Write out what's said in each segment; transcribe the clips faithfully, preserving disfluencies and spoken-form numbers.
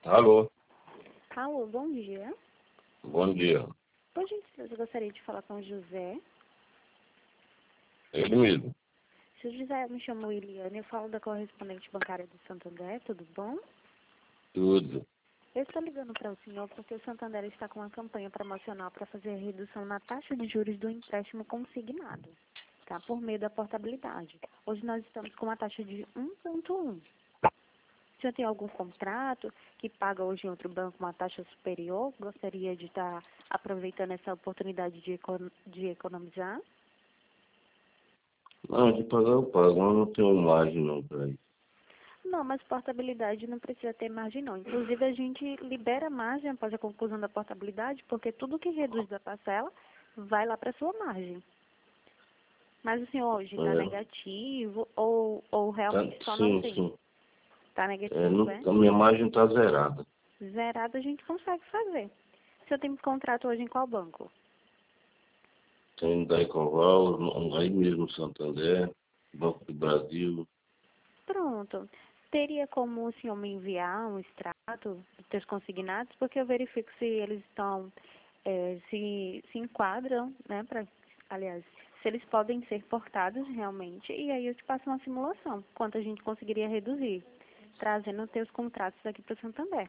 Alô, Alô, bom dia. bom dia. Por gentileza, eu gostaria de falar com o José. Ele mesmo. Se o José, me chamo Eliane, eu falo da correspondente bancária do Santander, tudo bom? Tudo. Eu estou ligando para o senhor porque o Santander está com uma campanha promocional para fazer a redução na taxa de juros do empréstimo consignado, tá? Por meio da portabilidade. Hoje nós estamos com uma taxa de um vírgula um. O senhor tem algum contrato que paga hoje em outro banco uma taxa superior? Gostaria de estar aproveitando essa oportunidade de, econ de economizar? Não, de pagar eu pago, mas não tenho margem não para isso. Não, mas portabilidade não precisa ter margem, não. Inclusive, a gente libera margem após a conclusão da portabilidade, porque tudo que reduz da parcela vai lá para sua margem. Mas o senhor hoje está É, negativo ou, ou tá, realmente só não sim, tem? sim. Está É, negativo, não, é? a minha margem está zerada. Zerado a gente consegue fazer. O senhor tem contrato hoje em qual banco? Tem da Ecoval, no- aí mesmo no Santander, Banco do Brasil. Pronto. Teria como o senhor me enviar um extrato dos seus consignados, porque eu verifico se eles estão, eh, se, se enquadram, né, pra, aliás, se eles podem ser portados realmente, e aí eu te passo uma simulação, quanto a gente conseguiria reduzir, trazendo os teus contratos aqui para o Santander.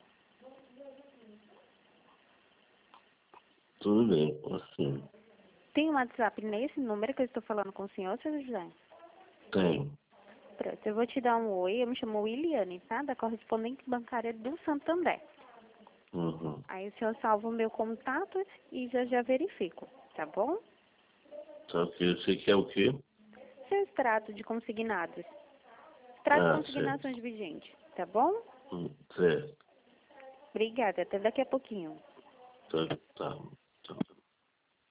Tudo bem, assim. Tem um WhatsApp nesse número que eu estou falando com o senhor, seu José? Tem. Pronto, eu vou te dar um oi, eu me chamo Williane, tá? Da correspondente bancária do Santander. Uhum. Aí o senhor salva o meu contato e já já verifico, tá bom? Só que você quer o quê? Seu extrato de consignados. Extrato de Ah, certo. consignações vigentes, tá bom? Hum, certo. Obrigada, até daqui a pouquinho. Tá, tá. Tá.